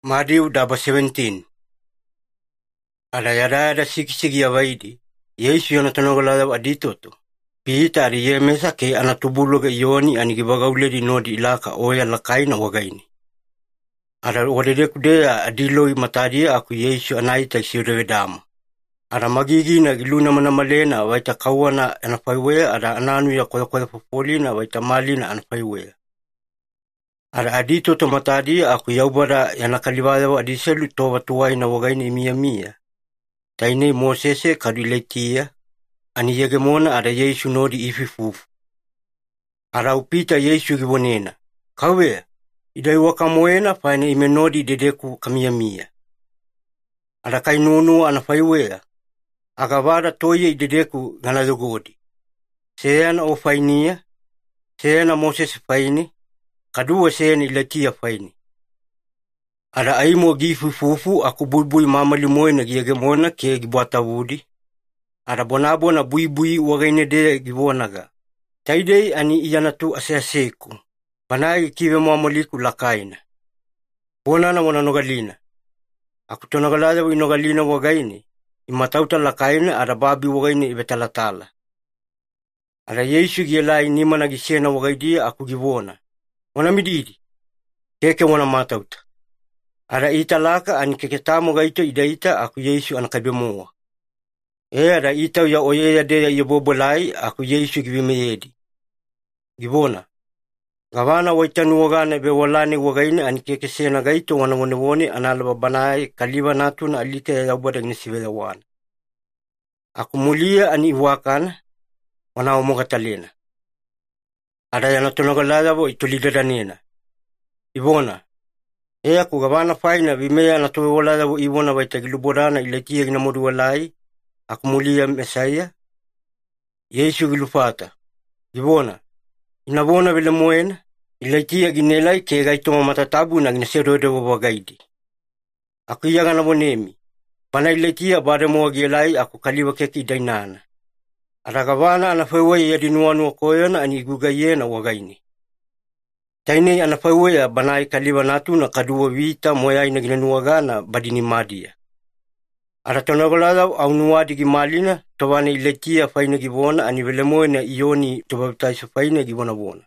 Matthew daba 17. Ada yada sikisigi avaidi. Yesu yanatonogolada aditoto. Pita ari yemesa ke anatubuloga ioni anigibagauledi nodi ilaka oya lakaina wagaini. Ada wadedekudea adiloi matadia aku Yesu anaita isiurevedama. Ada magigina giluna manamalena waita kawana anafaiwea ada ananu ya koya popolina waita malina anafaiwea. Ada adito to matadi aku yaubara yanakalibada adiselu towa tuwai na wagaini imia. Taine Mosese kaduletia ani yegemona ada Yesu nodi ififufu. Ada upita Yesu gibonena. Kawe idai wakamoena paine imenodi dedeku kamia. Ada kainunu anafaiwea. Agavada toye idedeku ganadogodi. Seana o fainia. Seana Mosese faini. Kadua seana ilatia faini. Ada aimo gifufufu aku buibui mama limoina giyegemona ke gibuata wudi. Ada bonabona buibui wagaine de gibonaga. Taidei ani iyanatu aseaseku. Banai kive muamoliku lakaina. Bonana wana nogalina. Aku tonogalada inogalina wagaine. Imatauta lakaina ada babi wagaine ibetalatala. Ada Yesu giyelai nimana gisena wagaidia aku gibona. Wana mididi. Keke wana matauta. Ada ita laka ani keketamo gaito idaita aku Yesu anakabemoa. Ada ita ya oyeya deya ibobolai aku Yesu gibimeyedi. Gibona. Gavana waitanu wagana bewalane wagaine ani kekesena gaito wanawone analaba banai kaliba natuna alika ya yabada gnisiwela wana. Aku mulia ani iwakana wanawomogatalena. Ada yanatonogalada wo itulidadanena. Ibona. Aku gavana faina vimea natowolada wo ibona waitagilubodana ilatia ginamoduwalai. Aku mulia Mesaya. Yesu gilufata. Ibona. Inabona vile moena. Ilatia ginelai ke gaitoma matatabu na ginaseroede wabagaidi. Aku iyaga na bonemi. Pana ilatia bade moagielai aku kaliwa keki idainana. Ada gavana anafewe yadinuanu wakoyana ani igugayena wagaini. Taine anafaiwea banai kaliwa natu na kadua vita moya ina ginanuagana badini madia. Ada tonogolada au nuadi gimalina towane iletia faina gibona ani velemoena ioni tobabtaisa faina gibona bona.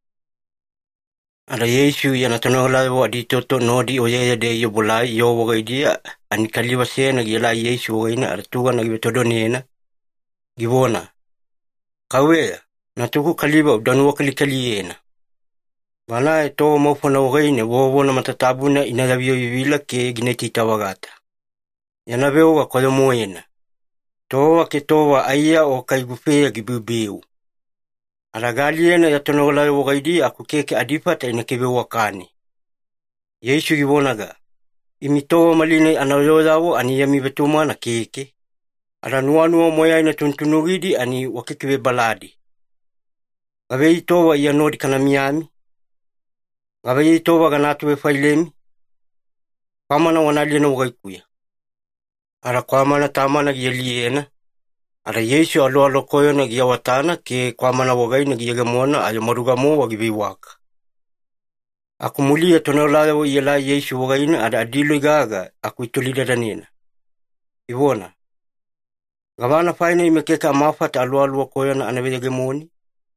Ada Yesu yana tonogolada wa aditoto nodi oyeya de yobolai yo wagaidia ani kaliwa sena gila Yesu wagaina ada tuga na gibetodoniena gibona. Kawea natuku kaliwa udanu wakalikaliena. Bana to mofona wagaine wobona matatabuna inagavio vivila ke gineti tawagata. Yanaveo wa kodomoena. Towa ke towa aya o kaigufea gibubiu. Aragaliena yatonogola wagaidi aku keke adipata inakebe wakani. Yesu gibonaga. Imitowa maline anayodawo ani yami betuma na keke. Aranuanua moya ina tuntunugidi ani wakekebe baladi. Gavei towa iyanodi kanamiami. Gavei towa ganatuwe failemi. Kamana wanaliena wagaikuya. Ara kwamana tamana giyaliena. Ara Yesu alo koyona giyawatana ke kwamana wagaina giyagamona ayo marugamo wagibiwaka. Aku mulia tonolada wo iyala Yesu wagaina ada adilo igaga aku itulidadanena. Ibona. Gavana faina imekeka mafata alo koyona anaveyagemoni.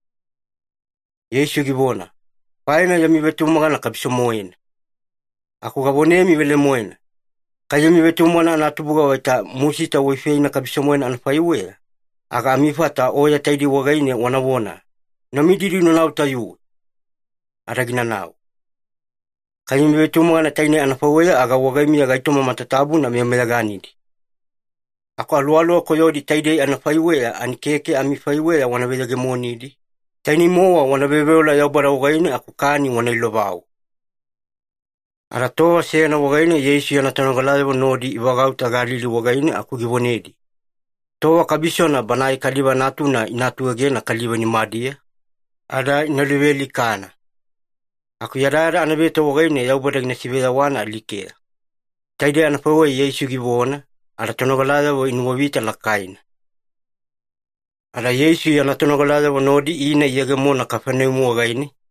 Yesu gibona. Faina yamibetumagana kabisomoena. Aku gabonemi vele moena. Kaya mibetumwana natubuga waita musita wifeina kabisomoena anafaiwea. Aga amifata oya taidi wagaine wanawona. Namidiri no nau tayu. Aragina nau. Kaya mibetumwana taine anafaiwea aga wagaimi agaitoma matatabu na miamedaganidi. Ako alualo koyodi taide anafaiwea anikeke amifaiwea wanavedagemonidi. Taini moa wanaveveola yaubara wagaine aku kani wanailobau. Aratoa sena wagaine Yesu yanatonogolada nodi iwagauta galili wagaine aku gibonedi. Toa kabisona banai kaliwa natu na inatu agena kaliwa ni madia. Ada inaliveli kana. Aku yadada anabeta wagaine yaubada ginasibeda wana alikea. Taide anafawe Yesu gibona. Ada tonogolada wo inuwavita lakaina. Ada Yesu yanatonogolada nodi ina iyagamona kafanemu wagaine.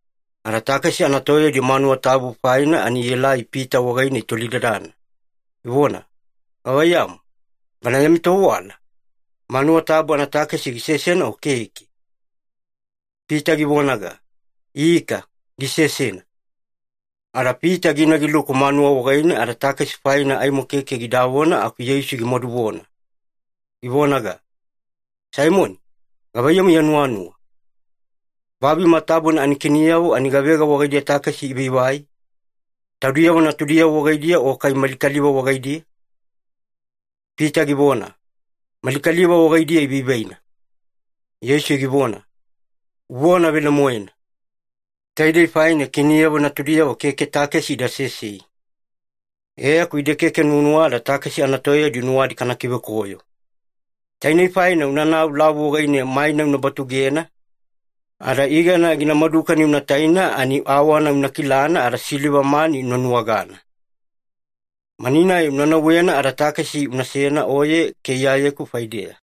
Ara takasi ana toia di manua tabu faina ani ela I Pita wagaine tolidadana. Ivona, awaiamu, bana yami towala. Manua tabu ana takasi gisesena o keiki. Pita givonaga, ika, gisesena. Ara Pita gina giluku manua wagaine ara takasi faina aimo keke gidawona aku Yesu gimoduwona. Givonaga, Simoni, gavaiamu yanuanua. Babi matabuna ani kiniau ani gavega wagaidia takasi ibiwai. Taudia wana tudia wagaidia o kai malikaliwa wagaidia. Pita givona, malikaliwa wagaidia ibibaina. Yesu givona, uona vile moena. Taidei faina kiniau na tudia o keke takasi da sesi. Ea kuide keke nunuada takasi anatoya di nuadi kana kiwe koyo. Tainei faina unana ulawu wagaine maina unabatugeena. Ara igana gina madukani una taina ani awana una kilana ara siliwa mani unanuagana. Manina unana wena ara takasi una sena oye ke yaye ku faidea.